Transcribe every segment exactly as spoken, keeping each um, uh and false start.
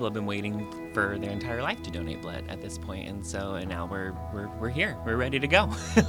have been waiting for their entire life to donate blood at this point, and so and now we're we're we're here. We're ready to go.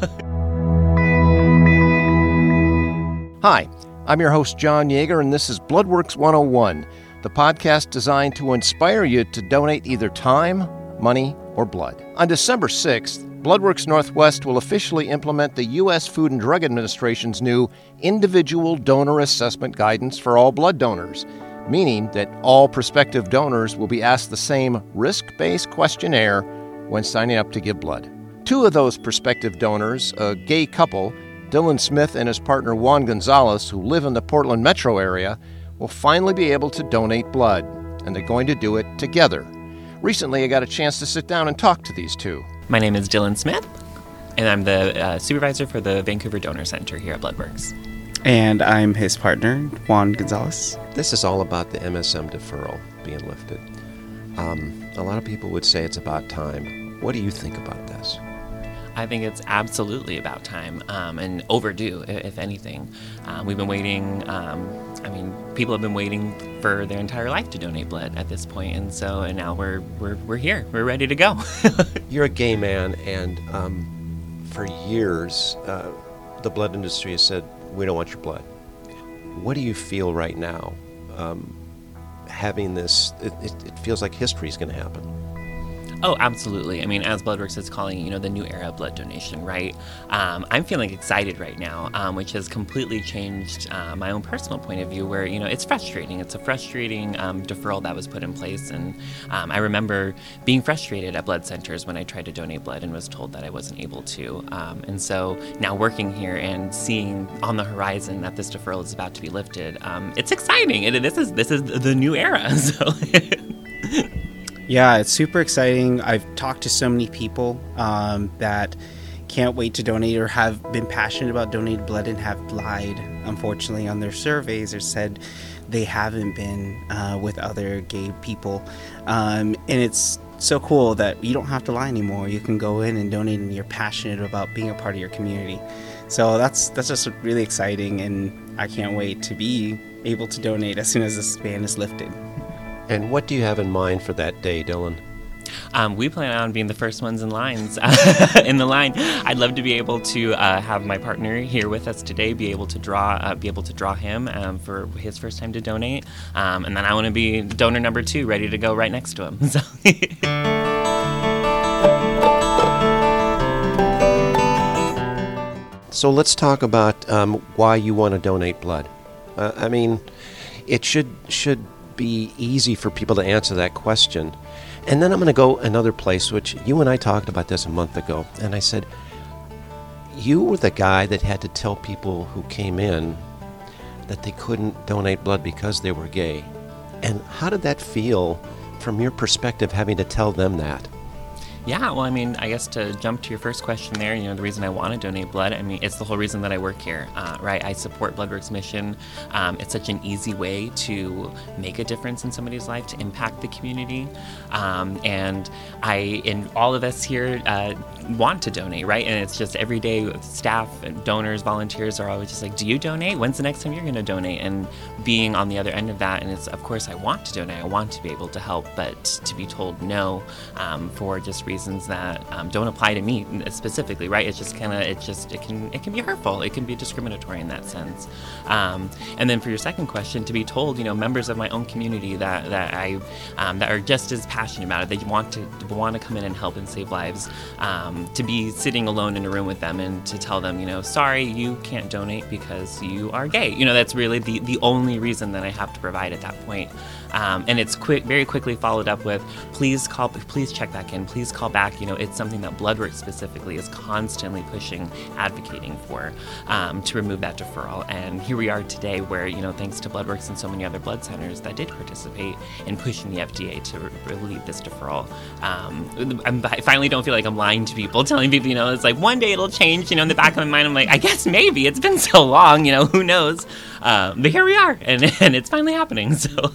Hi, I'm your host, John Yeager, and this is Bloodworks one oh one, the podcast designed to inspire you to donate either time, money, or blood. On December sixth, Bloodworks Northwest will officially implement the U S Food and Drug Administration's new Individual Donor Assessment Guidance for all blood donors, meaning that all prospective donors will be asked the same risk-based questionnaire when signing up to give blood. Two of those prospective donors, a gay couple, Dylan Smith and his partner Juan Gonzalez, who live in the Portland metro area, will finally be able to donate blood, and they're going to do it together. Recently, I got a chance to sit down and talk to these two. My name is Dylan Smith, and I'm the uh, supervisor for the Vancouver Donor Center here at Bloodworks. And I'm his partner, Juan Gonzalez. This is all about the M S M deferral being lifted. Um, a lot of people would say it's about time. What do you think about this? I think it's absolutely about time um, and overdue, if anything. Um, we've been waiting, um, I mean, people have been waiting for their entire life to donate blood at this point, and so and now we're we're we're here. We're ready to go. You're a gay man, and um, for years, uh, the blood industry has said, we don't want your blood. What do you feel right now, um, having this, it, it, it feels like history is going to happen? Oh, absolutely. I mean, as Bloodworks is calling, you know, the new era of blood donation, right? Um, I'm feeling excited right now, um, which has completely changed uh, my own personal point of view where, you know, it's frustrating. It's a frustrating um, deferral that was put in place. And um, I remember being frustrated at blood centers when I tried to donate blood and was told that I wasn't able to. Um, and so now working here and seeing on the horizon that this deferral is about to be lifted, um, it's exciting. And this is, this is the new era. So... Yeah, it's super exciting. I've talked to so many people um, that can't wait to donate or have been passionate about donating blood and have lied, unfortunately, on their surveys or said they haven't been uh, with other gay people. Um, and it's so cool that you don't have to lie anymore. You can go in and donate and you're passionate about being a part of your community. So that's that's just really exciting, and I can't wait to be able to donate as soon as this ban is lifted. And what do you have in mind for that day, Dylan? Um, we plan on being the first ones in lines in the line. I'd love to be able to uh, have my partner here with us today, be able to draw, uh, be able to draw him um, for his first time to donate, um, and then I want to be donor number two, ready to go right next to him. So. So let's talk about um, why you want to donate blood. Uh, I mean, it should should. be easy for people to answer that question. And then I'm going to go another place, which you and I talked about this a month ago, and I said, you were the guy that had to tell people who came in that they couldn't donate blood because they were gay. And how did that feel from your perspective, having to tell them that? Yeah, well, I mean, I guess to jump to your first question there, you know, the reason I want to donate blood, I mean, it's the whole reason that I work here, uh, right? I support Bloodworks' mission. Um, it's such an easy way to make a difference in somebody's life, to impact the community. Um, and I, and all of us here uh, want to donate, right? And it's just every day, staff, and donors, volunteers are always just like, do you donate? When's the next time you're going to donate? And being on the other end of that, and it's, of course, I want to donate. I want to be able to help, but to be told no um, for just reasons that um, don't apply to me specifically, right? It's just kind of, it just, it can, it can be hurtful. It can be discriminatory in that sense. Um, and then for your second question, to be told, you know, members of my own community that that I um, that are just as passionate about it, they want to want to come in and help and save lives. Um, to be sitting alone in a room with them and to tell them, you know, sorry, you can't donate because you are gay. You know, that's really the the only reason that I have to provide at that point. Um, and it's quick, very quickly followed up with, please call, please check back in, please call back. You know, it's something that Bloodworks specifically is constantly pushing, advocating for, um, to remove that deferral. And here we are today where, you know, thanks to Bloodworks and so many other blood centers that did participate in pushing the F D A to re- relieve this deferral. Um, I'm, I finally don't feel like I'm lying to people, telling people, you know, it's like one day it'll change, you know, in the back of my mind, I'm like, I guess maybe, it's been so long, you know, who knows? Um, but here we are, and, and it's finally happening, so...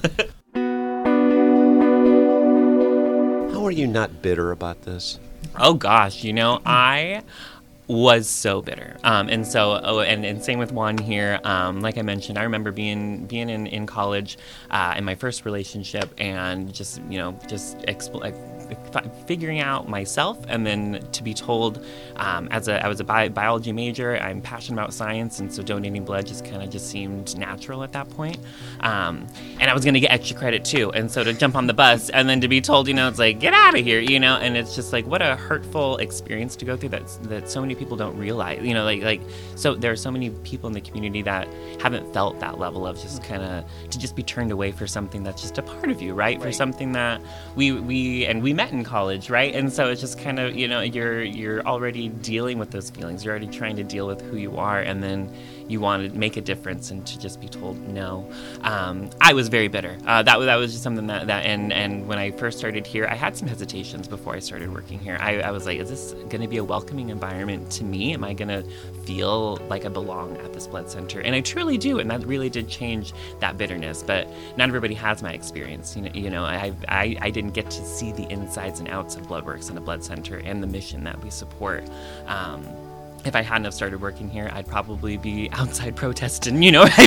How are you not bitter about this? Oh gosh, you know, I was so bitter. Um, and so, oh, and, and same with Juan here. Um, like I mentioned, I remember being being in, in college uh, in my first relationship and just, you know, just expl- like, figuring out myself, and then to be told um, as a I was a bi- biology major, I'm passionate about science, and so donating blood just kind of just seemed natural at that point. Um, and I was going to get extra credit too, and so to jump on the bus and then to be told, you know, it's like, get out of here, you know, and it's just like, what a hurtful experience to go through that that so many people don't realize, you know, like like so there are so many people in the community that haven't felt that level of just kind of to just be turned away for something that's just a part of you, right? right? For something that we we and we met in college, right? And so it's just kind of, you know, you're you're already dealing with those feelings. You're already trying to deal with who you are, and then you want to make a difference, and to just be told no. Um, I was very bitter. Uh, that was that was just something that, that and and when I first started here, I had some hesitations before I started working here. I, I was like, is this going to be a welcoming environment to me? Am I going to feel like I belong at this blood center? And I truly do, and that really did change that bitterness. But not everybody has my experience. You know, you know, I I, I didn't get to see the insides and outs of BloodWorks and a blood center and the mission that we support. Um, If I hadn't have started working here, I'd probably be outside protesting, you know.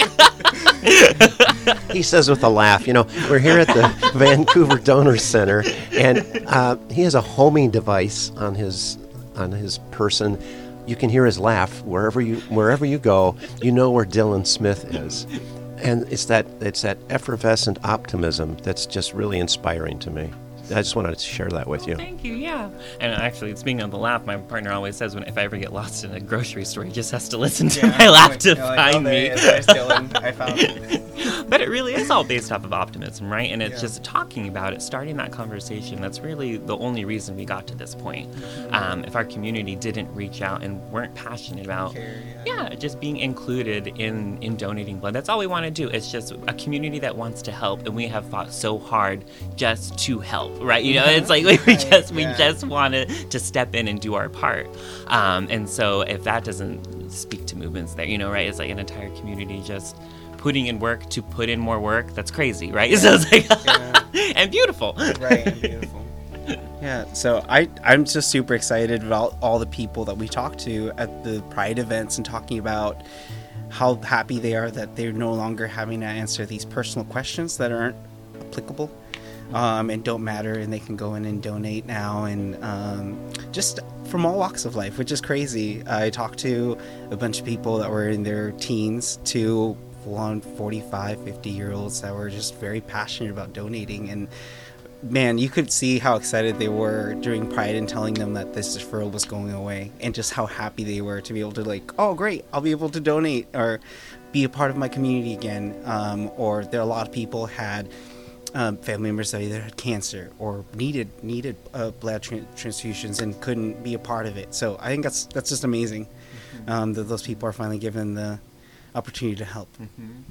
He says with a laugh, you know, we're here at the Vancouver Donor Center, and uh, he has a homing device on his on his person. You can hear his laugh wherever you wherever you go. You know where Dylan Smith is, and it's that it's that effervescent optimism that's just really inspiring to me. I just wanted to share that with you. Thank you, yeah. And actually, speaking of the laugh, my partner always says when if I ever get lost in a grocery store, he just has to listen to yeah, my laugh like, to like, find oh, me. There's Dylan. I found it. But it really is all based off of optimism, right? And it's Yeah. just talking about it, starting that conversation. That's really the only reason we got to this point. Um, if our community didn't reach out and weren't passionate about, Care, yeah, just being included in, in donating blood, that's all we want to do. It's just a community that wants to help, and we have fought so hard just to help, right? You know, it's like we Right, just we yeah. just wanted to step in and do our part. Um, and so if that doesn't speak to movements there, you know, right? It's like an entire community just putting in work to put in more work. That's crazy, right? Yeah. So it's like Yeah. and beautiful. Right, and beautiful. Yeah, so I, I'm just super excited about all the people that we talked to at the Pride events and talking about how happy they are that they're no longer having to answer these personal questions that aren't applicable um, and don't matter, and they can go in and donate now, and um, just from all walks of life, which is crazy. I talked to a bunch of people that were in their teens to full-on forty-five, fifty-year-olds that were just very passionate about donating, and man, you could see how excited they were during Pride and telling them that this deferral was going away, and just how happy they were to be able to like, oh great, I'll be able to donate or be a part of my community again. Um, or there are a lot of people had um, family members that either had cancer or needed needed uh, blood tra- transfusions and couldn't be a part of it. So I think that's that's just amazing mm-hmm. um, that those people are finally given the opportunity to help. Mm-hmm.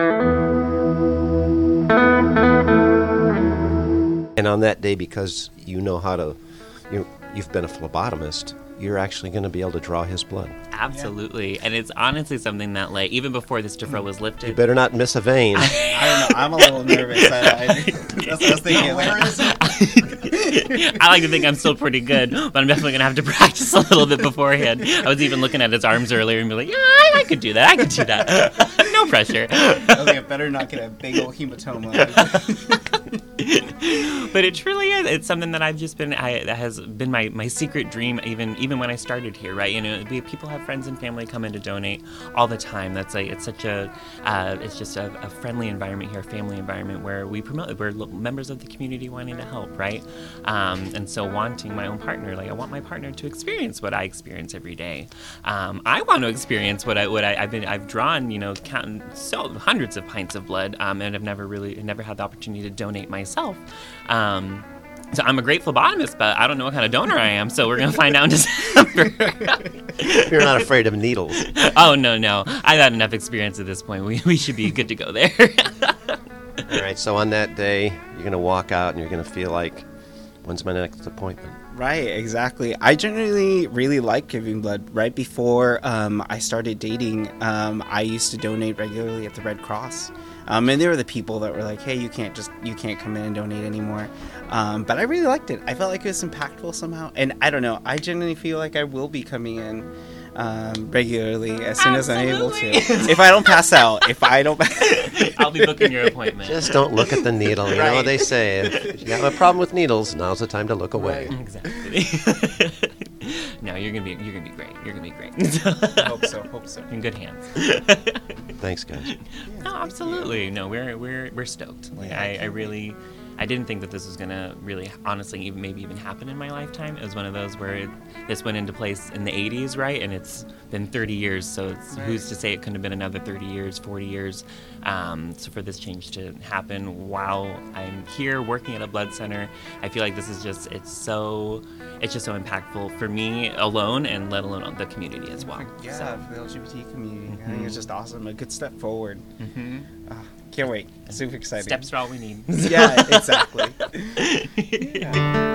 And on that day, because you know how to, you, you've been a phlebotomist, you're actually going to be able to draw his blood. Absolutely. And it's honestly something that, like, even before this deferral was lifted, You better not miss a vein. I don't know. I'm a little nervous. I, I, that's what I was thinking. Where is it? I like to think I'm still pretty good, but I'm definitely going to have to practice a little bit beforehand. I was even looking at his arms earlier and be like, yeah, I, I could do that. I could do that. No pressure. I was like, I better not get a big old hematoma. But it truly is. It's something that I've just been, I, that has been my, my secret dream, even even when I started here, right? You know, we, people have friends and family come in to donate all the time. That's like, it's such a, uh, it's just a, a friendly environment here, a family environment where we promote, we're members of the community wanting to help, right? Um, and so wanting my own partner, like I want my partner to experience what I experience every day. Um, I want to experience what I, what I, I've been, I've drawn, you know, counting so hundreds of pints of blood, um, and I've never really, never had the opportunity to donate myself. Um, so I'm a great phlebotomist, but I don't know what kind of donor I am, so we're going to find out in December. You're not afraid of needles. Oh, no, no. I've had enough experience at this point. We, we should be good to go there. All right, so on that day, you're going to walk out and you're going to feel like, when's my next appointment? Right, exactly. I generally really like giving blood. Right before um, I started dating, um, I used to donate regularly at the Red Cross. Um, and there were the people that were like, hey, you can't just, you can't come in and donate anymore. Um, but I really liked it. I felt like it was impactful somehow. And I don't know, I genuinely feel like I will be coming in um, regularly as soon Absolutely. as I'm able to. If I don't pass out, if I don't I'll be booking your appointment. Just don't look at the needle. You know Right. what they say. If you have a problem with needles, now's the time to look away. Exactly. No, you're gonna be you're gonna be great. You're gonna be great. hope so, hope so. In good hands. Thanks, guys. No, absolutely. No, we're we're we're stoked. Like I, I really, I didn't think that this was gonna really, honestly, even maybe even happen in my lifetime. It was one of those where it, this went into place in the eighties, right? And it's been thirty years, so it's Right. who's to say it couldn't have been another thirty years, forty years. Um, so for this change to happen while I'm here working at a blood center, I feel like this is just it's so it's just so impactful for me alone, and let alone the community as well. Yeah, So, for the L G B T community. I think it's just awesome. A good step forward. Uh, can't wait. Super excited. steps are all we need. Yeah, exactly. Yeah.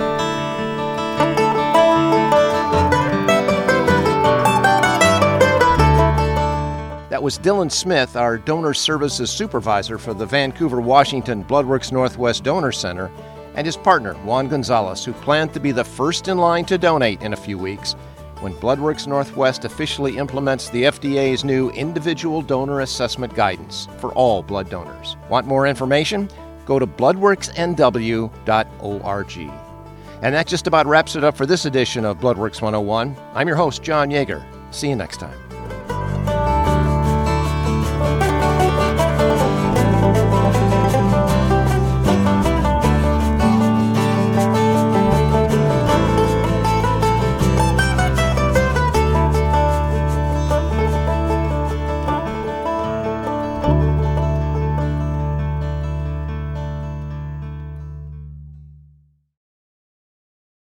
That was Dylan Smith, our donor services supervisor for the Vancouver, Washington Bloodworks Northwest Donor Center, and his partner, Juan Gonzalez, who planned to be the first in line to donate in a few weeks when Bloodworks Northwest officially implements the F D A's new individual donor assessment guidance for all blood donors. Want more information? Go to bloodworks n w dot org. And that just about wraps it up for this edition of Bloodworks one oh one. I'm your host, John Yeager. See you next time.